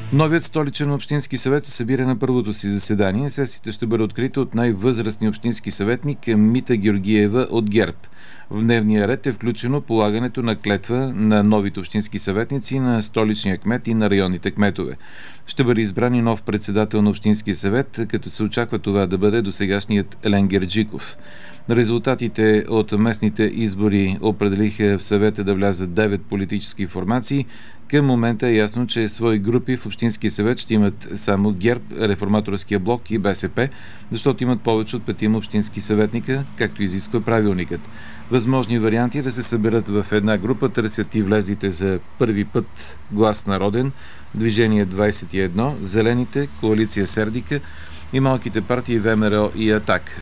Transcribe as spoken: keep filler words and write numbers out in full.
Новият столичен общински съвет се събира на първото си заседание. Сесията ще бъде открита от най-възрастния общински съветник Мита Георгиева от ГЕРБ. В дневния ред е включено полагането на клетва на новите общински съветници, на столичния кмет и на районните кметове. Ще бъде избран и нов председател на общинския съвет, като се очаква това да бъде досегашният Елен Герджиков. Резултатите от местните избори определиха в съвета да влязат девет политически формации. Към момента е ясно, че свои групи в Общинския съвет ще имат само ГЕРБ, Реформаторския блок и БСП, защото имат повече от петима общински съветника, както изисква правилникът. Възможни варианти да се съберат в една група търсят и влезлите за първи път Глас народен, Движение двадесет и едно, Зелените, Коалиция Сердика и малките партии ВМРО и Атак.